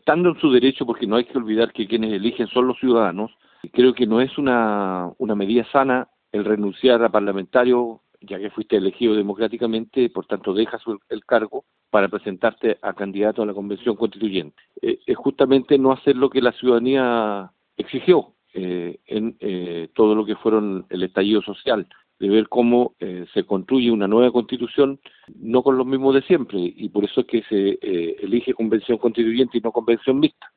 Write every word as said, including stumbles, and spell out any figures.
estando en su derecho, porque no hay que olvidar que quienes eligen son los ciudadanos, creo que no es una, una medida sana el renunciar a parlamentario, ya que fuiste elegido democráticamente, por tanto dejas el cargo para presentarte a candidato a la Convención Constituyente. Eh, es justamente no hacer lo que la ciudadanía exigió eh, en eh, todo lo que fueron el estallido social, de ver cómo eh, se construye una nueva constitución, no con los mismos de siempre, y por eso es que se eh, elige convención constituyente y no convención mixta.